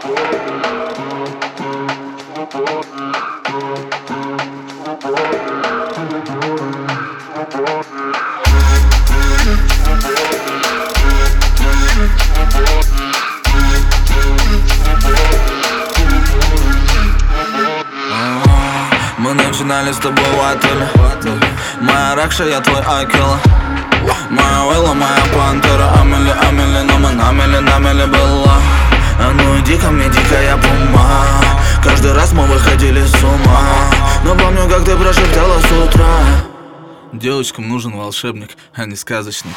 Мы начинали с тобой в отеле. Моя Ракша, я твой Акела. Моя Уэлла, моя Пантера. Амели, Амели, но мы намели была. А ну иди ко мне, дикая пума. Каждый раз мы выходили с ума. Но помню, как ты прошептала с утра: девочкам нужен волшебник, а не сказочник.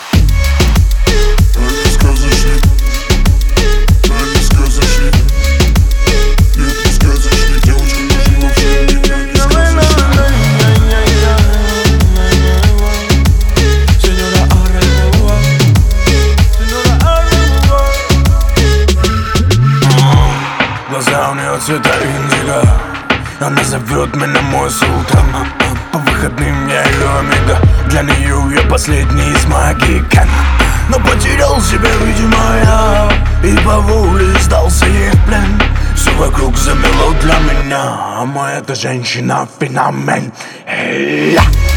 Глаза у нее цвета индиго. Она зовет меня мой султан. По выходным я ее омега. Для нее я последний из магикан. Но потерял себя, видимо, я, и по воле сдался ей в плен. Все вокруг замело для меня, а моя эта женщина феномен.